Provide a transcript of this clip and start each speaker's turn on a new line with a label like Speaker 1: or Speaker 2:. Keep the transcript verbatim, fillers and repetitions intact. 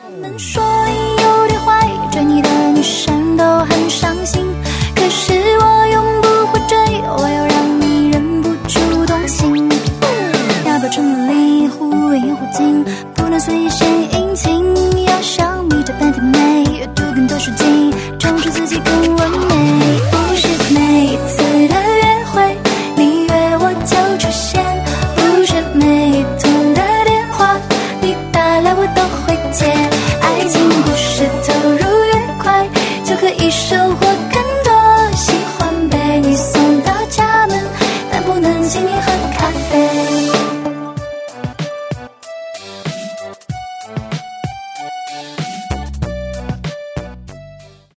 Speaker 1: 们说你有点坏，追你的女生都很伤心，可是我永不会追，我要让你忍不住动心。要保持离忽远忽近，不能随意显